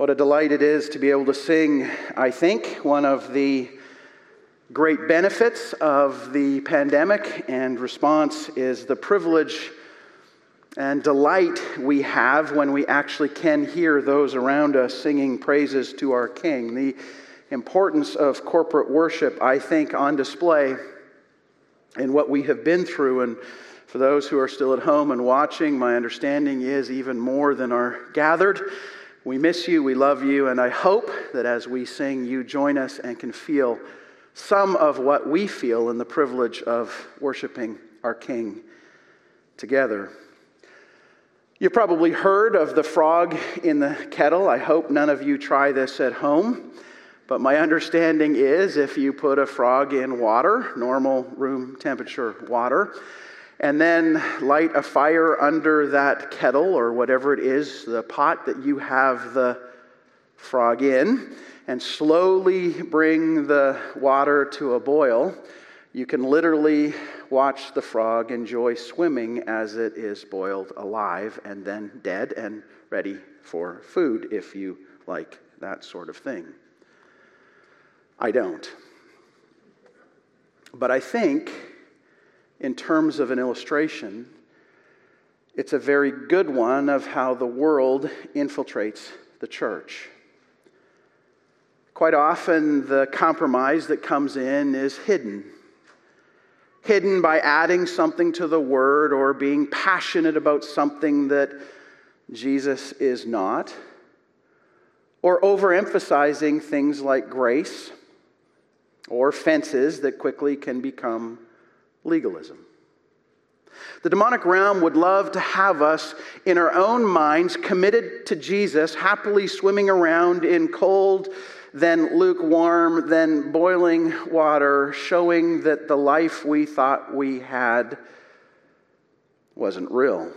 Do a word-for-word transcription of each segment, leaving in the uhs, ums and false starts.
What a delight it is to be able to sing, I think, one of the great benefits of the pandemic and response is the privilege and delight we have when we actually can hear those around us singing praises to our King. The importance of corporate worship, I think, on display in what we have been through. And for those who are still at home and watching, my understanding is even more than are gathered. We miss you, we love you, and I hope that as we sing, you join us and can feel some of what we feel in the privilege of worshiping our King together. You've probably heard of the frog in the kettle. I hope none of you try this at home, but my understanding is if you put a frog in water, normal room temperature water, and then light a fire under that kettle or whatever it is, the pot that you have the frog in, and slowly bring the water to a boil, you can literally watch the frog enjoy swimming as it is boiled alive and then dead and ready for food if you like that sort of thing. I don't. But I think, in terms of an illustration, it's a very good one of how the world infiltrates the church. Quite often, the compromise that comes in is hidden. Hidden by adding something to the word or being passionate about something that Jesus is not, or overemphasizing things like grace or fences that quickly can become legalism. The demonic realm would love to have us in our own minds committed to Jesus, happily swimming around in cold, then lukewarm, then boiling water, showing that the life we thought we had wasn't real.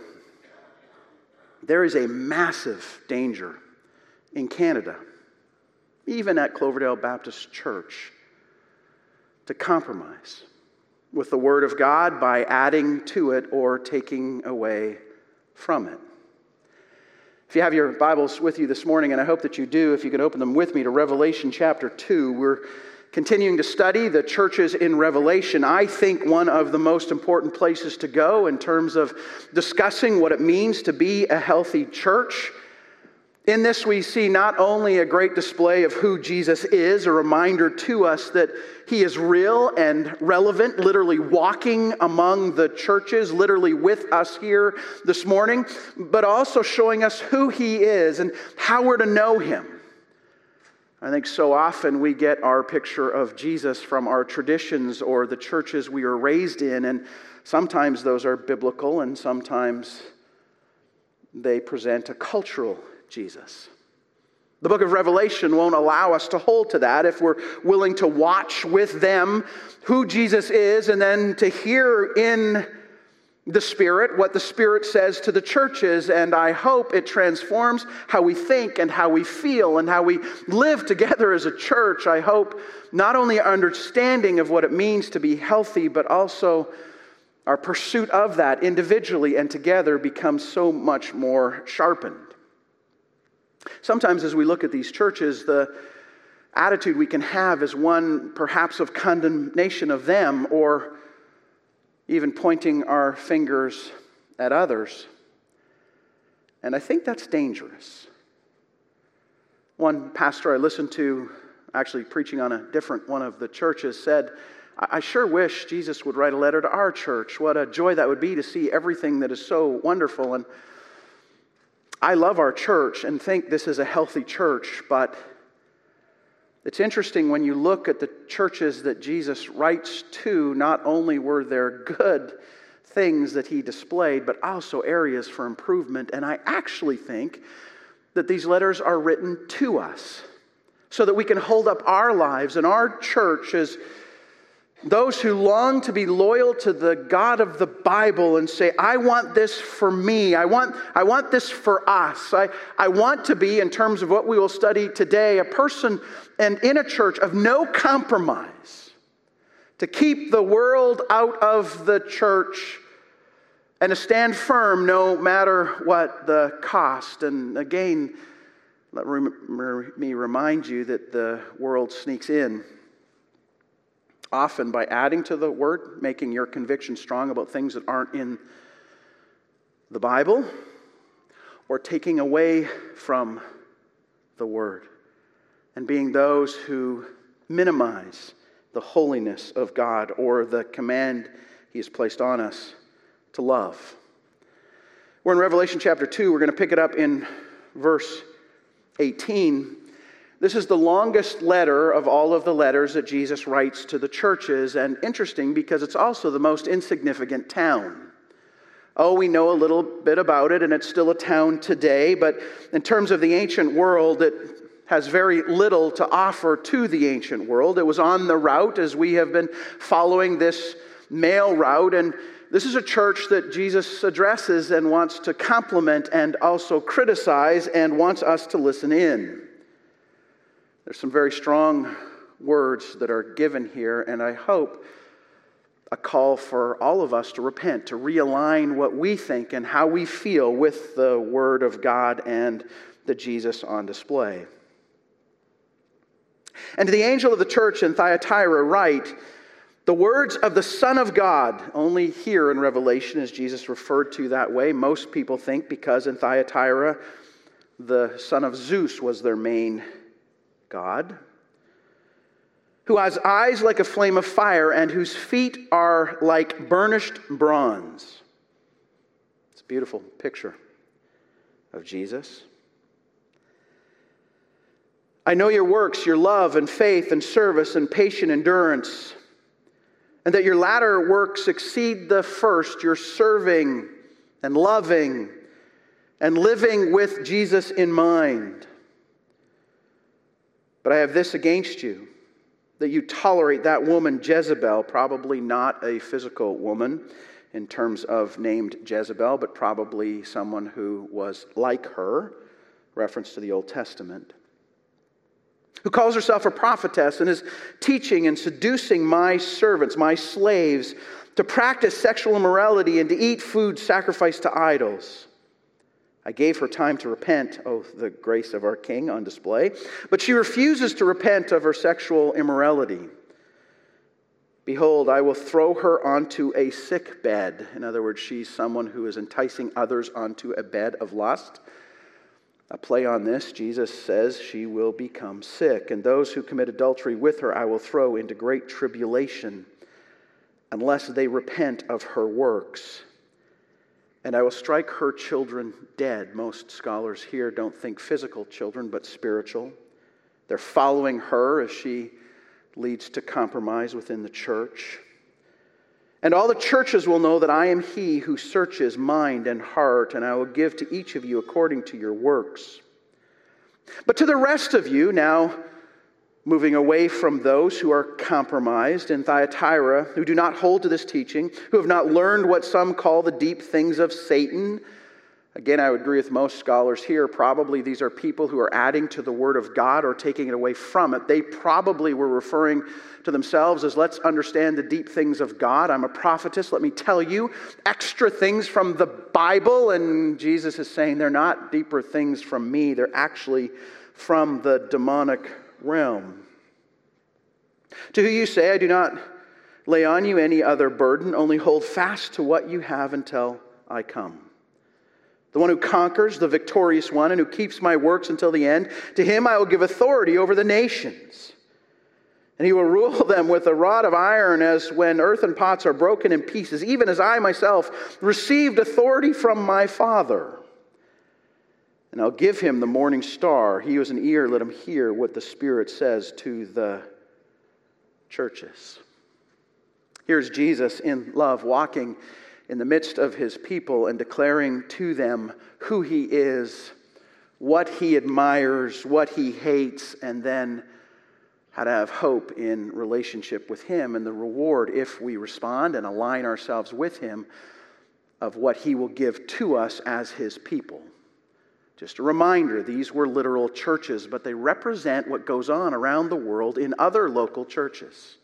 There is a massive danger in Canada, even at Cloverdale Baptist Church, to compromise with the Word of God by adding to it or taking away from it. If you have your Bibles with you this morning, and I hope that you do, if you could open them with me to Revelation chapter two. We're continuing to study the churches in Revelation. I think one of the most important places to go in terms of discussing what it means to be a healthy church. In this, we see not only a great display of who Jesus is, a reminder to us that He is real and relevant, literally walking among the churches, literally with us here this morning, but also showing us who He is and how we're to know Him. I think so often we get our picture of Jesus from our traditions or the churches we were raised in, and sometimes those are biblical and sometimes they present a cultural Jesus. The book of Revelation won't allow us to hold to that if we're willing to watch with them who Jesus is and then to hear in the Spirit what the Spirit says to the churches. And I hope it transforms how we think and how we feel and how we live together as a church. I hope not only our understanding of what it means to be healthy, but also our pursuit of that individually and together becomes so much more sharpened. Sometimes as we look at these churches, the attitude we can have is one perhaps of condemnation of them or even pointing our fingers at others. And I think that's dangerous. One pastor I listened to, actually preaching on a different one of the churches, said, I sure wish Jesus would write a letter to our church. What a joy that would be to see everything that is so wonderful. And I love our church and think this is a healthy church, but it's interesting when you look at the churches that Jesus writes to, not only were there good things that He displayed, but also areas for improvement. And I actually think that these letters are written to us so that we can hold up our lives and our church as those who long to be loyal to the God of the Bible and say, I want this for me. I want, I want this for us. I, I want to be, in terms of what we will study today, a person and in a church of no compromise, to keep the world out of the church and to stand firm no matter what the cost. And again, let me remind you that the world sneaks in, often by adding to the Word, making your conviction strong about things that aren't in the Bible, or taking away from the Word, and being those who minimize the holiness of God or the command He has placed on us to love. We're in Revelation chapter two. We're going to pick it up in verse eighteen. This is the longest letter of all of the letters that Jesus writes to the churches, and interesting because it's also the most insignificant town. Oh, we know a little bit about it, and it's still a town today, but in terms of the ancient world, it has very little to offer to the ancient world. It was on the route as we have been following this mail route, and this is a church that Jesus addresses and wants to compliment and also criticize and wants us to listen in. There's some very strong words that are given here, and I hope a call for all of us to repent, to realign what we think and how we feel with the Word of God and the Jesus on display. And to the angel of the church in Thyatira write, the words of the Son of God. Only here in Revelation is Jesus referred to that way. Most people think because in Thyatira the son of Zeus was their main god. Who has eyes like a flame of fire and whose feet are like burnished bronze. It's a beautiful picture of Jesus. I know your works, your love and faith and service and patient endurance, and that your latter works exceed the first, your serving and loving and living with Jesus in mind. But I have this against you, that you tolerate that woman Jezebel, probably not a physical woman in terms of named Jezebel, but probably someone who was like her, reference to the Old Testament, who calls herself a prophetess and is teaching and seducing my servants, my slaves, to practice sexual immorality and to eat food sacrificed to idols. I gave her time to repent, oh, the grace of our King on display, but she refuses to repent of her sexual immorality. Behold, I will throw her onto a sick bed. In other words, she's someone who is enticing others onto a bed of lust. A play on this, Jesus says she will become sick, and those who commit adultery with her I will throw into great tribulation unless they repent of her works. And I will strike her children dead. Most scholars here don't think physical children, but spiritual. They're following her as she leads to compromise within the church. And all the churches will know that I am He who searches mind and heart, and I will give to each of you according to your works. But to the rest of you, now moving away from those who are compromised in Thyatira, who do not hold to this teaching, who have not learned what some call the deep things of Satan. Again, I would agree with most scholars here. Probably these are people who are adding to the Word of God or taking it away from it. They probably were referring to themselves as, let's understand the deep things of God. I'm a prophetess. Let me tell you extra things from the Bible. And Jesus is saying they're not deeper things from me. They're actually from the demonic realm. To who you say, I do not lay on you any other burden, only hold fast to what you have until I come. The one who conquers, the victorious one, and who keeps my works until the end, to him I will give authority over the nations. And he will rule them with a rod of iron, as when earthen pots are broken in pieces, even as I myself received authority from my Father. And I'll give him the morning star. He who has an ear, let him hear what the Spirit says to the churches. Here's Jesus in love, walking in the midst of his people and declaring to them who he is, what he admires, what he hates, and then how to have hope in relationship with him and the reward, if we respond and align ourselves with him, of what he will give to us as his people. Just a reminder, these were literal churches, but they represent what goes on around the world in other local churches.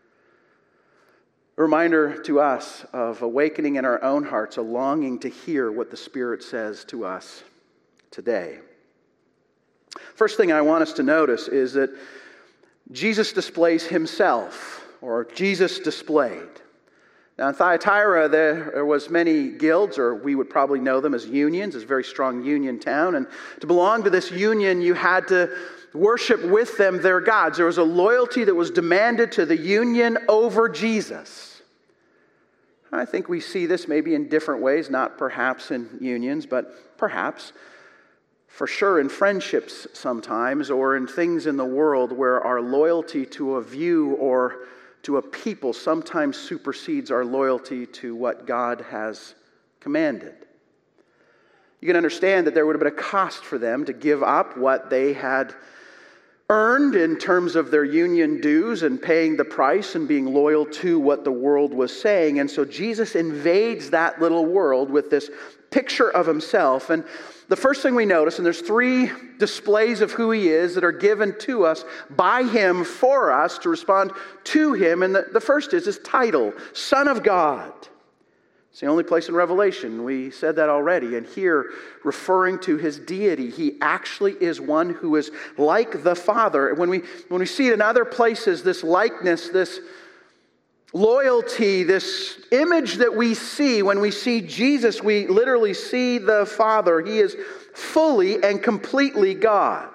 A reminder to us of awakening in our own hearts, a longing to hear what the Spirit says to us today. First thing I want us to notice is that Jesus displays himself, or Jesus displayed. Now in Thyatira, there was many guilds, or we would probably know them as unions. It's a very strong union town. And to belong to this union, you had to worship with them their gods. There was a loyalty that was demanded to the union over Jesus. I think we see this maybe in different ways, not perhaps in unions, but perhaps, for sure, in friendships sometimes, or in things in the world where our loyalty to a view or to a people sometimes supersedes our loyalty to what God has commanded. You can understand that there would have been a cost for them to give up what they had earned in terms of their union dues and paying the price and being loyal to what the world was saying. And so Jesus invades that little world with this picture of himself. And the first thing we notice, and there's three displays of who he is that are given to us by him for us to respond to him. And the, the first is his title, Son of God. It's the only place in Revelation. We said that already. And here, referring to his deity, he actually is one who is like the Father. When we, when we see it in other places, this likeness, this loyalty, this image that we see, when we see Jesus, we literally see the Father. He is fully and completely God.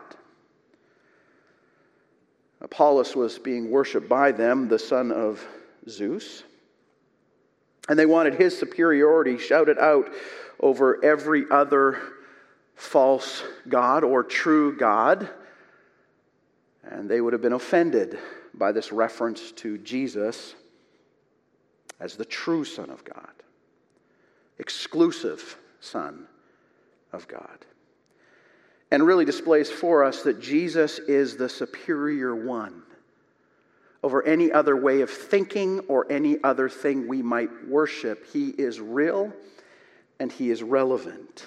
Apollos was being worshipped by them, the son of Zeus. And they wanted his superiority shouted out over every other false god or true god. And they would have been offended by this reference to Jesus as the true Son of God, exclusive Son of God. And really displays for us that Jesus is the superior one over any other way of thinking or any other thing we might worship. He is real and he is relevant.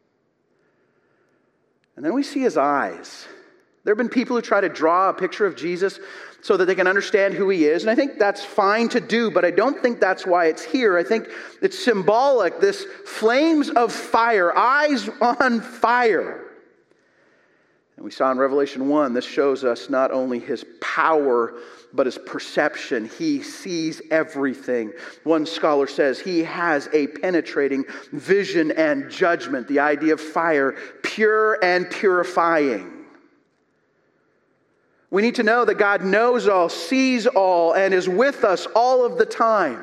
And then we see his eyes. There have been people who try to draw a picture of Jesus so that they can understand who he is. And I think that's fine to do, but I don't think that's why it's here. I think it's symbolic, this flames of fire, eyes on fire. And we saw in Revelation one, this shows us not only his power, but his perception. He sees everything. One scholar says he has a penetrating vision and judgment. The idea of fire, pure and purifying. We need to know that God knows all, sees all, and is with us all of the time.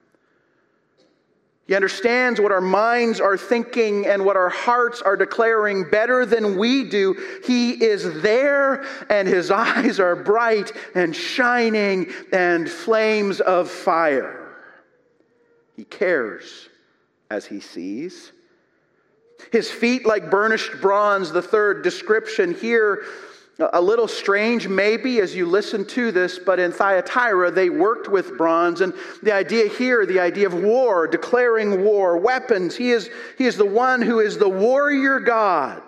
He understands what our minds are thinking and what our hearts are declaring better than we do. He is there, and his eyes are bright and shining and flames of fire. He cares as he sees. His feet like burnished bronze, the third description here. A little strange maybe as you listen to this, but in Thyatira they worked with bronze, and the idea here, the idea of war, declaring war, weapons. He is, he is the one who is the warrior God.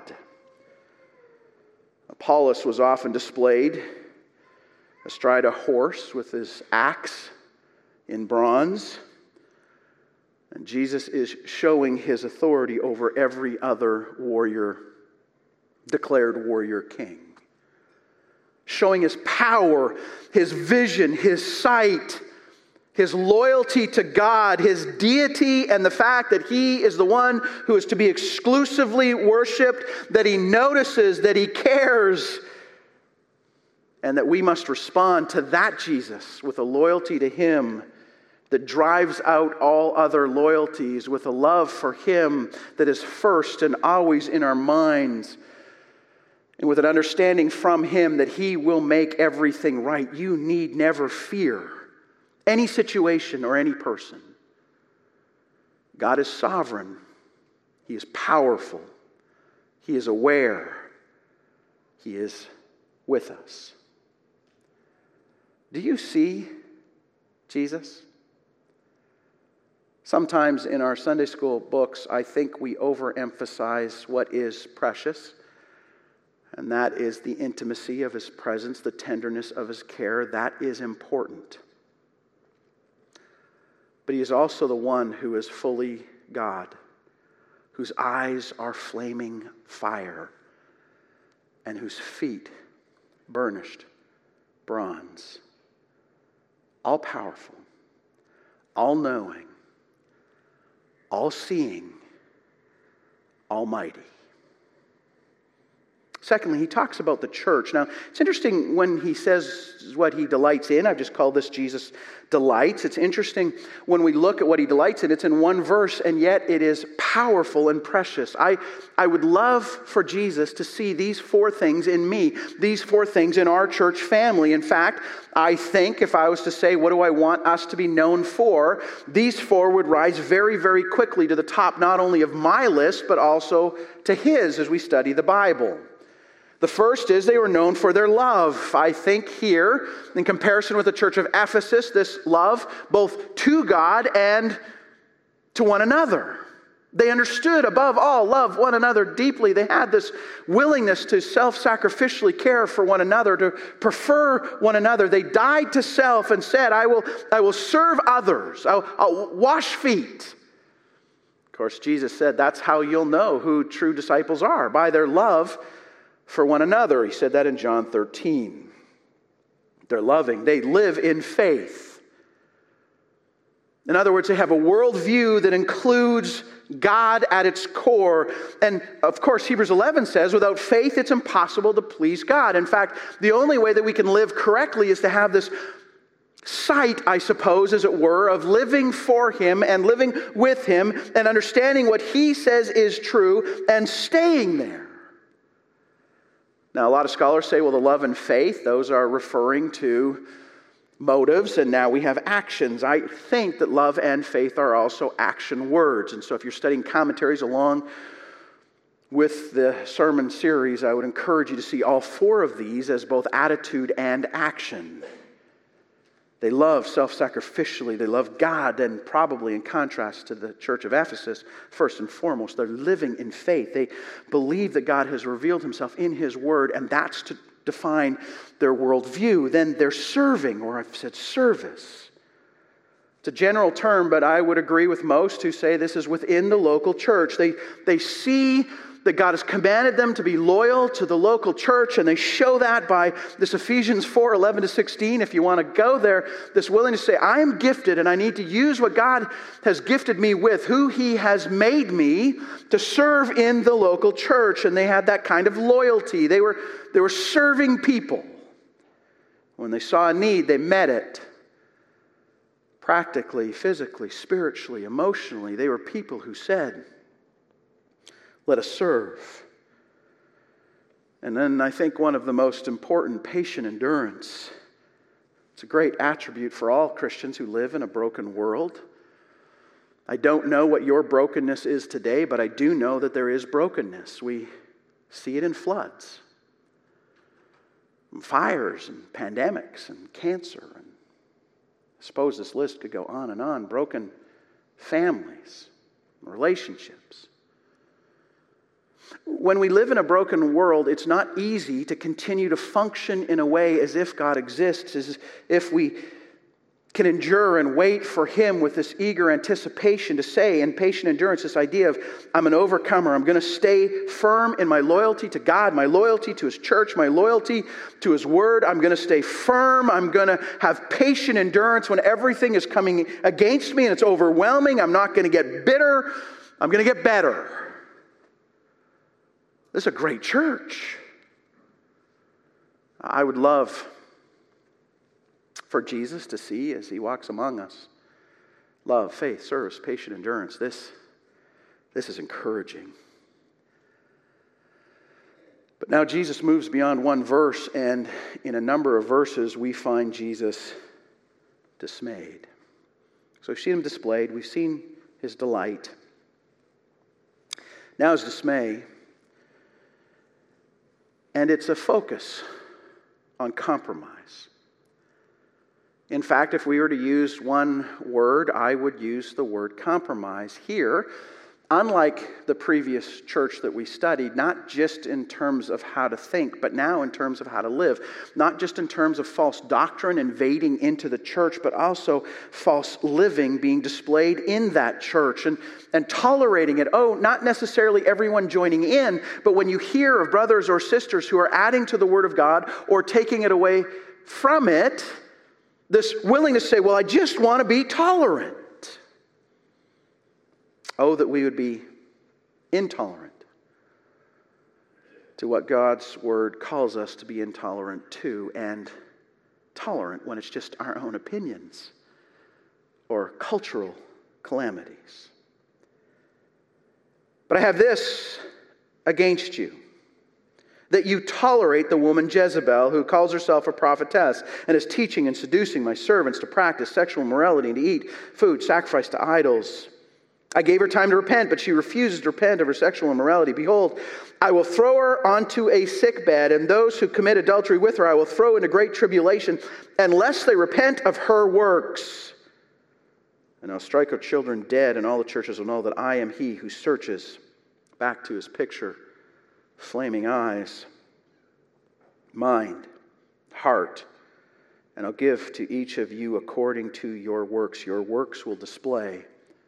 Apollos was often displayed astride a horse with his axe in bronze, and Jesus is showing his authority over every other warrior, declared warrior king. Showing his power, his vision, his sight, his loyalty to God, his deity, and the fact that he is the one who is to be exclusively worshipped, that he notices, that he cares, and that we must respond to that Jesus with a loyalty to him that drives out all other loyalties, with a love for him that is first and always in our minds. And with an understanding from him that he will make everything right. You need never fear any situation or any person. God is sovereign. He is powerful. He is aware. He is with us. Do you see Jesus? Sometimes in our Sunday school books, I think we overemphasize what is precious. And that is the intimacy of his presence, the tenderness of his care. That is important. But he is also the one who is fully God, whose eyes are flaming fire. and whose feet burnished bronze. All-powerful, all-knowing, all-seeing, almighty. Secondly, he talks about the church. Now, it's interesting when he says what he delights in. I've just called this Jesus delights. It's interesting when we look at what he delights in. It's in one verse, and yet it is powerful and precious. I, I would love for Jesus to see these four things in me, these four things in our church family. In fact, I think if I was to say, what do I want us to be known for, these four would rise very, very quickly to the top, not only of my list, but also to his as we study the Bible. The first is they were known for their love. I think here, in comparison with the church of Ephesus, this love both to God and to one another. They understood, above all, love one another deeply. They had this willingness to self-sacrificially care for one another, to prefer one another. They died to self and said, I will, I will serve others. I'll, I'll wash feet. Of course, Jesus said that's how you'll know who true disciples are, by their love for one another. He said that in John thirteen. They're loving. They live in faith. In other words, they have a worldview that includes God at its core. And of course, Hebrews eleven says, without faith, it's impossible to please God. In fact, the only way that we can live correctly is to have this sight, I suppose, as it were, of living for Him and living with Him and understanding what He says is true and staying there. Now, a lot of scholars say, well, the love and faith, those are referring to motives, and now we have actions. I think that love and faith are also action words. And so if you're studying commentaries along with the sermon series, I would encourage you to see all four of these as both attitude and action. They love self-sacrificially. They love God, and probably in contrast to the church of Ephesus, first and foremost, they're living in faith. They believe that God has revealed Himself in His Word, and that's to define their worldview. Then they're serving, or I've said service. It's a general term, but I would agree with most who say this is within the local church. They, they see that God has commanded them to be loyal to the local church, and they show that by this Ephesians four, eleven to sixteen. If you want to go there, this willingness to say, I am gifted and I need to use what God has gifted me with, who He has made me to serve in the local church. And they had that kind of loyalty. They were, they were serving people. When they saw a need, they met it. Practically, physically, spiritually, emotionally, they were people who said, let us serve. And then I think one of the most important, patient endurance. It's a great attribute for all Christians who live in a broken world. I don't know what your brokenness is today, but I do know that there is brokenness. We see it in floods, and fires, and pandemics, and cancer. And I suppose this list could go on and on. Broken families, relationships. When we live in a broken world, it's not easy to continue to function in a way as if God exists, as if we can endure and wait for Him with this eager anticipation to say, and patient endurance, this idea of, I'm an overcomer. I'm going to stay firm in my loyalty to God, my loyalty to His church, my loyalty to His Word. I'm going to stay firm. I'm going to have patient endurance when everything is coming against me and it's overwhelming. I'm not going to get bitter. I'm going to get better. This is a great church. I would love for Jesus to see as He walks among us. Love, faith, service, patient endurance. This, this is encouraging. But now Jesus moves beyond one verse, and in a number of verses we find Jesus dismayed. So we've seen Him displayed. We've seen His delight. Now His dismay. And it's a focus on compromise. In fact, if we were to use one word, I would use the word compromise. Here, unlike the previous church that we studied, not just in terms of how to think, but now in terms of how to live. Not just in terms of false doctrine invading into the church, but also false living being displayed in that church and, and tolerating it. Oh, not necessarily everyone joining in, but when you hear of brothers or sisters who are adding to the Word of God or taking it away from it, this willingness to say, well, I just want to be tolerant. Oh, that we would be intolerant to what God's Word calls us to be intolerant to, and tolerant when it's just our own opinions or cultural calamities. But I have this against you, that you tolerate the woman Jezebel, who calls herself a prophetess and is teaching and seducing my servants to practice sexual immorality and to eat food sacrificed to idols. I gave her time to repent, but she refuses to repent of her sexual immorality. Behold, I will throw her onto a sickbed, and those who commit adultery with her I will throw into great tribulation, unless they repent of her works. And I'll strike her children dead, and all the churches will know that I am he who searches. Back to his picture, flaming eyes, mind, heart, and I'll give to each of you according to your works. Your works will display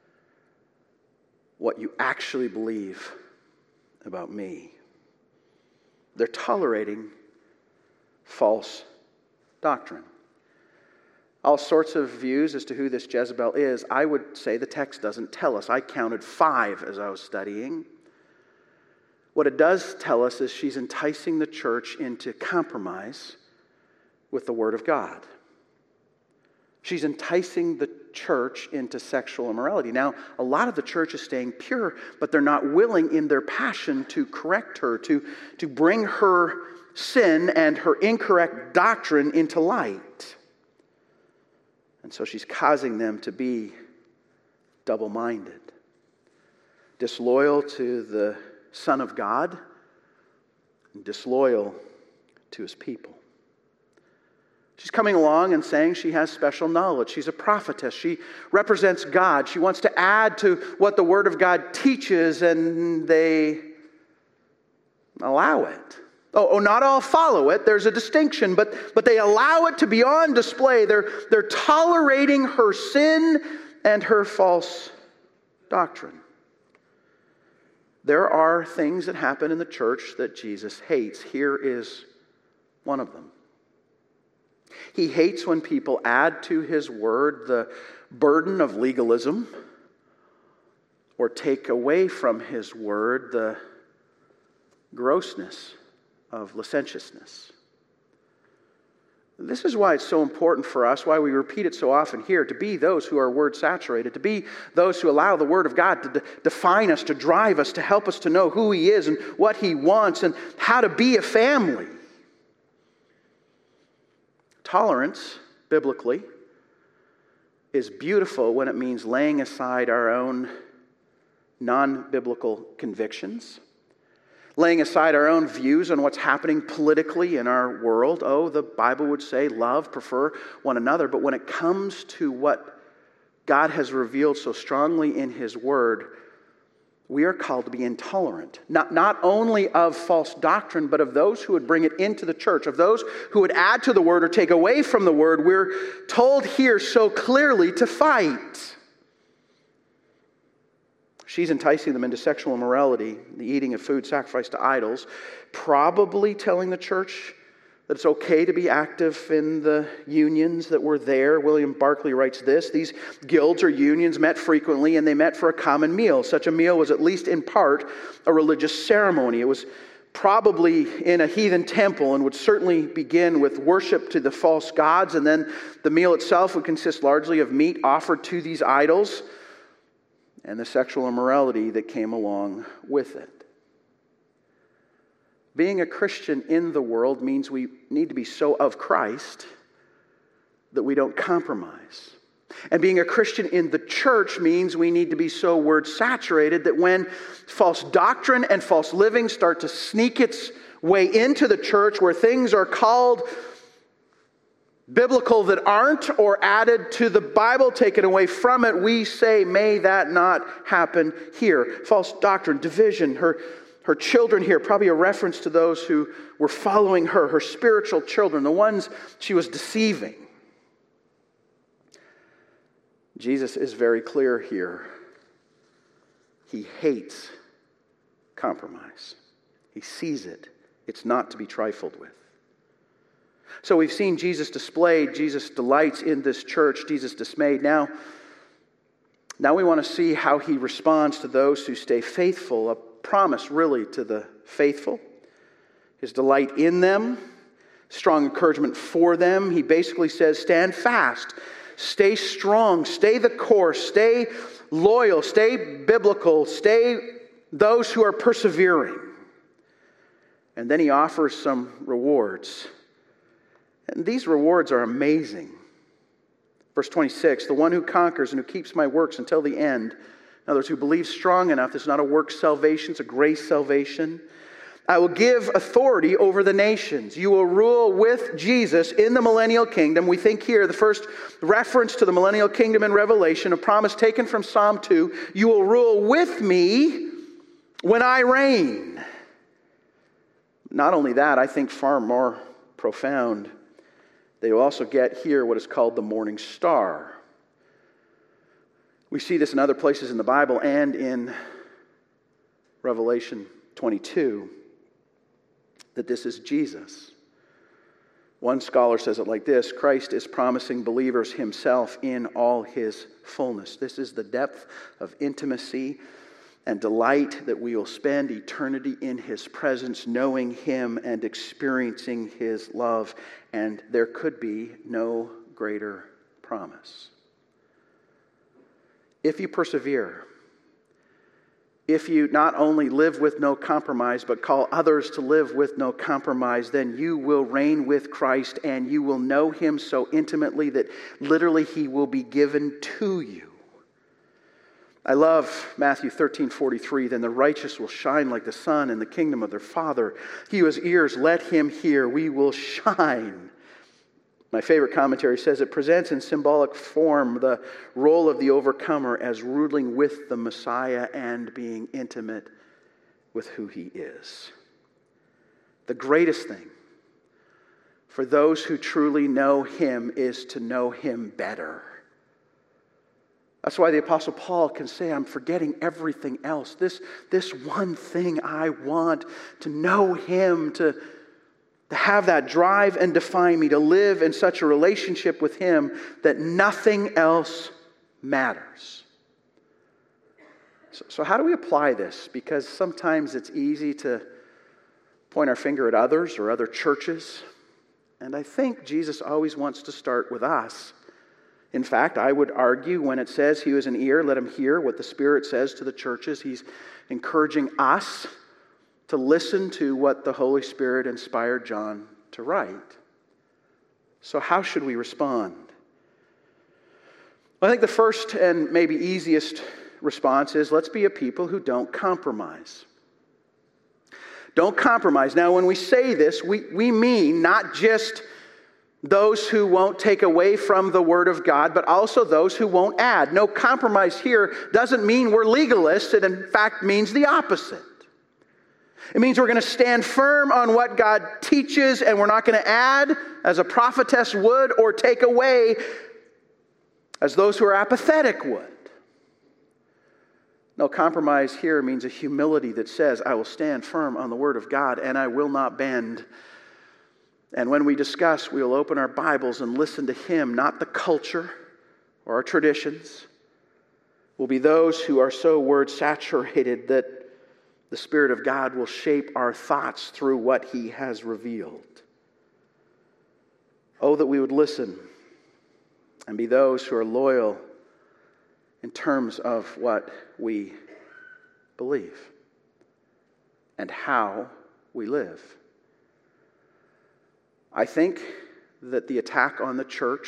what you actually believe about me. They're tolerating false doctrine. All sorts of views as to who this Jezebel is. I would say the text doesn't tell us. I counted five as I was studying. What it does tell us is she's enticing the church into compromise with the Word of God. She's enticing the church into sexual immorality. Now, a lot of the church is staying pure, but they're not willing in their passion to correct her, to, to bring her sin and her incorrect doctrine into light. And so she's causing them to be double-minded, disloyal to the Son of God, and disloyal to His people. She's coming along and saying she has special knowledge. She's a prophetess. She represents God. She wants to add to what the Word of God teaches, and they allow it. Oh, oh not all follow it. There's a distinction, but, but they allow it to be on display. They're, they're tolerating her sin and her false doctrine. There are things that happen in the church that Jesus hates. Here is one of them. He hates when people add to His Word the burden of legalism or take away from His Word the grossness of licentiousness. This is why it's so important for us, why we repeat it so often here, to be those who are Word-saturated, to be those who allow the Word of God to de- define us, to drive us, to help us to know who He is and what He wants and how to be a family. Tolerance, biblically, is beautiful when it means laying aside our own non-biblical convictions, laying aside our own views on what's happening politically in our world. Oh, the Bible would say love, prefer one another. But when it comes to what God has revealed so strongly in His Word, we are called to be intolerant, not, not only of false doctrine, but of those who would bring it into the church, of those who would add to the Word or take away from the Word. We're told here so clearly to fight. She's enticing them into sexual immorality, the eating of food sacrificed to idols, probably telling the church that it's okay to be active in the unions that were there. William Barclay writes this: these guilds or unions met frequently, and they met for a common meal. Such a meal was at least in part a religious ceremony. It was probably in a heathen temple and would certainly begin with worship to the false gods, and then the meal itself would consist largely of meat offered to these idols and the sexual immorality that came along with it. Being a Christian in the world means we need to be so of Christ that we don't compromise. And being a Christian in the church means we need to be so Word-saturated that when false doctrine and false living start to sneak its way into the church, where things are called biblical that aren't, or added to the Bible, taken away from it, we say, may that not happen here. False doctrine, division, her, her children here, probably a reference to those who were following her, her spiritual children, the ones she was deceiving. Jesus is very clear here. He hates compromise. He sees it. It's not to be trifled with. So we've seen Jesus displayed, Jesus delights in this church, Jesus dismayed. Now, now we want to see how he responds to those who stay faithful, a promise really to the faithful. His delight in them, strong encouragement for them. He basically says, stand fast, stay strong, stay the course, stay loyal, stay biblical, stay those who are persevering. And then he offers some rewards. And these rewards are amazing. Verse twenty-six, the one who conquers and who keeps my works until the end. In other words, who believes strong enough, this is not a works salvation, it's a grace salvation. I will give authority over the nations. You will rule with Jesus in the millennial kingdom. We think here the first reference to the millennial kingdom in Revelation, a promise taken from Psalm two. You will rule with me when I reign. Not only that, I think far more profound, they will also get here what is called the morning star. We see this in other places in the Bible and in Revelation twenty-two, that this is Jesus. One scholar says it like this: Christ is promising believers himself in all his fullness. This is the depth of intimacy and delight that we will spend eternity in his presence, knowing him and experiencing his love. And there could be no greater promise. If you persevere, if you not only live with no compromise, but call others to live with no compromise, then you will reign with Christ and you will know him so intimately that literally he will be given to you. I love Matthew thirteen forty-three. Then the righteous will shine like the sun in the kingdom of their Father. He who has ears, let him hear. We will shine. My favorite commentary says it presents in symbolic form the role of the overcomer as ruling with the Messiah and being intimate with who he is. The greatest thing for those who truly know him is to know him better. That's why the Apostle Paul can say, I'm forgetting everything else. This, this one thing I want, to know him, to, to have that drive and define me, to live in such a relationship with him that nothing else matters. So, so how do we apply this? Because sometimes it's easy to point our finger at others or other churches. And I think Jesus always wants to start with us. In fact, I would argue when it says he who has an ear, let him hear what the Spirit says to the churches. He's encouraging us to listen to what the Holy Spirit inspired John to write. So how should we respond? Well, I think the first and maybe easiest response is let's be a people who don't compromise. Don't compromise. Now, when we say this, we, we mean not just those who won't take away from the Word of God, but also those who won't add. No compromise here doesn't mean we're legalists. It in fact means the opposite. It means we're going to stand firm on what God teaches and we're not going to add as a prophetess would or take away as those who are apathetic would. No, compromise here means a humility that says, I will stand firm on the Word of God and I will not bend. And when we discuss, we will open our Bibles and listen to him, not the culture or our traditions. We'll be those who are so word-saturated that the Spirit of God will shape our thoughts through what he has revealed. Oh, that we would listen and be those who are loyal in terms of what we believe and how we live. I think that the attack on the church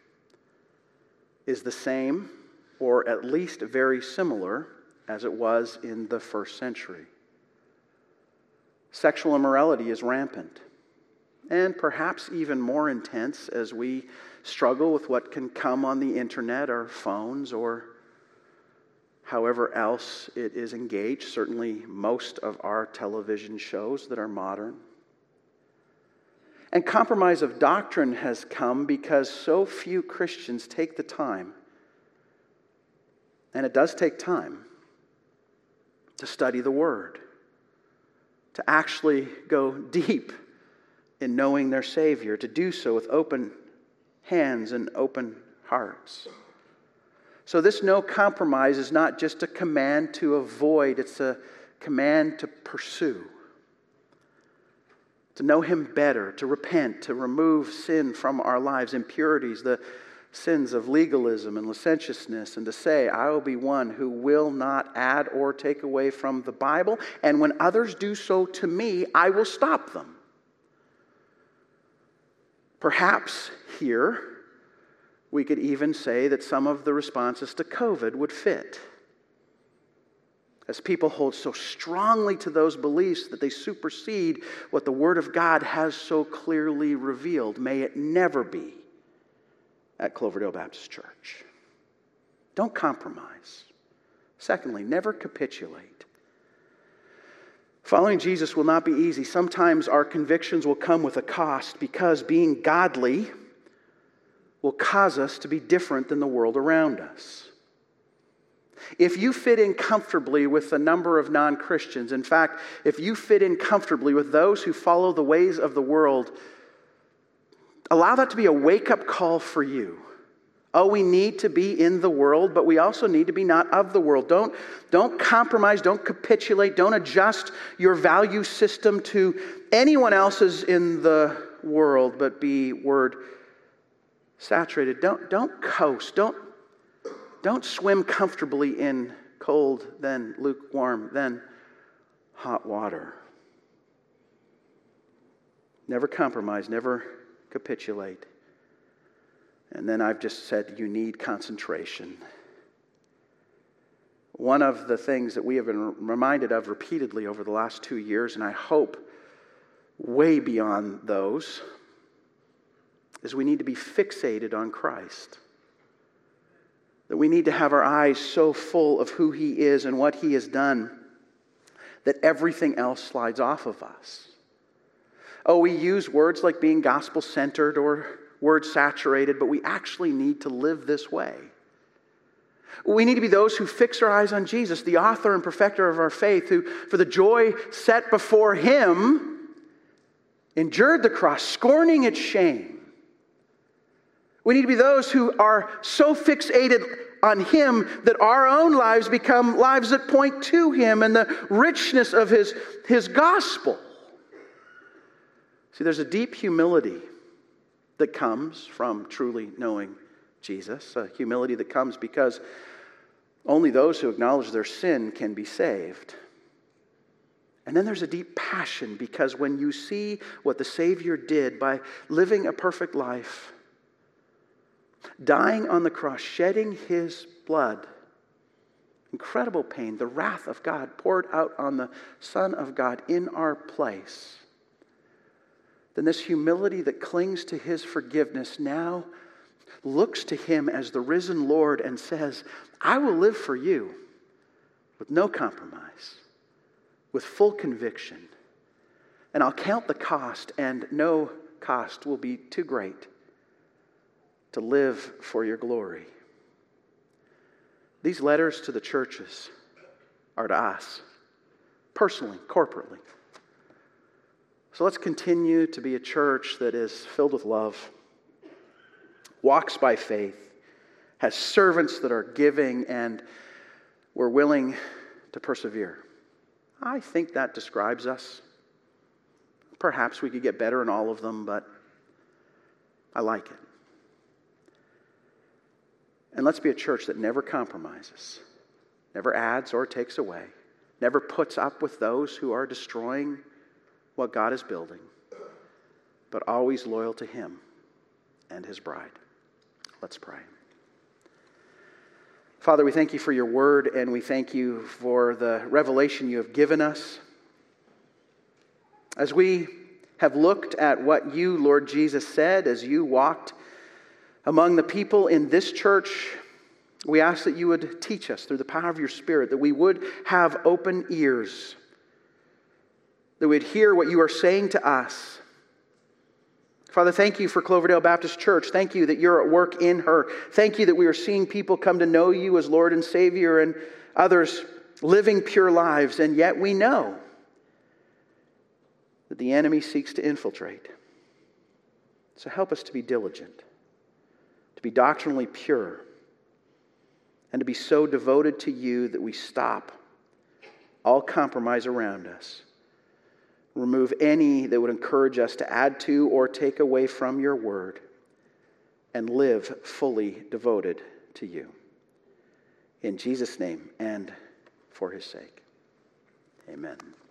is the same, or at least very similar, as it was in the first century. Sexual immorality is rampant. and perhaps even more intense as we struggle with what can come on the internet or phones or however else it is engaged, certainly most of our television shows that are modern. And compromise of doctrine has come because so few Christians take the time, and it does take time, to study the Word, to actually go deep in knowing their Savior, to do so with open hands and open hearts. So this no compromise is not just a command to avoid, it's a command to pursue, to know Him better, to repent, to remove sin from our lives, impurities, the sins of legalism and licentiousness, and to say, I will be one who will not add or take away from the Bible, and when others do so to me, I will stop them. Perhaps here, we could even say that some of the responses to COVID would fit. As people hold so strongly to those beliefs that they supersede what the Word of God has so clearly revealed. May it never be at Cloverdale Baptist Church. Don't compromise. Secondly, never capitulate. Following Jesus will not be easy. Sometimes our convictions will come with a cost because being godly will cause us to be different than the world around us. If you fit in comfortably with a number of non-Christians, in fact, if you fit in comfortably with those who follow the ways of the world, allow that to be a wake-up call for you. Oh, we need to be in the world, but we also need to be not of the world. Don't, don't compromise, don't capitulate, don't adjust your value system to anyone else's in the world, but be word saturated. Don't, don't coast. Don't, don't swim comfortably in cold, then lukewarm, then hot water. Never compromise, never capitulate. And then I've just said you need concentration. One of the things that we have been reminded of repeatedly over the last two years, and I hope way beyond those, is we need to be fixated on Christ. That we need to have our eyes so full of who He is and what He has done that everything else slides off of us. Oh, we use words like being gospel-centered or word-saturated, but we actually need to live this way. We need to be those who fix our eyes on Jesus, the author and perfecter of our faith, who, for the joy set before Him, endured the cross, scorning its shame. We need to be those who are so fixated on Him that our own lives become lives that point to Him and the richness of His, His gospel. See, there's a deep humility that comes from truly knowing Jesus, a humility that comes because only those who acknowledge their sin can be saved. And then there's a deep passion because when you see what the Savior did by living a perfect life, dying on the cross, shedding His blood, incredible pain, the wrath of God poured out on the Son of God in our place, then this humility that clings to His forgiveness now looks to Him as the risen Lord and says, I will live for you with no compromise, with full conviction, and I'll count the cost, and no cost will be too great to live for your glory. These letters to the churches are to us, personally, corporately. So let's continue to be a church that is filled with love, walks by faith, has servants that are giving, and we're willing to persevere. I think that describes us. Perhaps we could get better in all of them, but I like it. And let's be a church that never compromises, never adds or takes away, never puts up with those who are destroying what God is building, but always loyal to Him and His bride. Let's pray. Father, we thank You for Your word, and we thank You for the revelation You have given us. As we have looked at what you, Lord Jesus, said as you walked among the people in this church, we ask that you would teach us through the power of your Spirit, that we would have open ears, that we'd hear what you are saying to us. Father, thank you for Cloverdale Baptist Church. Thank you that you're at work in her. Thank you that we are seeing people come to know you as Lord and Savior, and others living pure lives. And yet we know that the enemy seeks to infiltrate. So help us to be diligent, to be doctrinally pure, and to be so devoted to you that we stop all compromise around us. Remove any that would encourage us to add to or take away from your word, and live fully devoted to you. In Jesus' name and for his sake. Amen.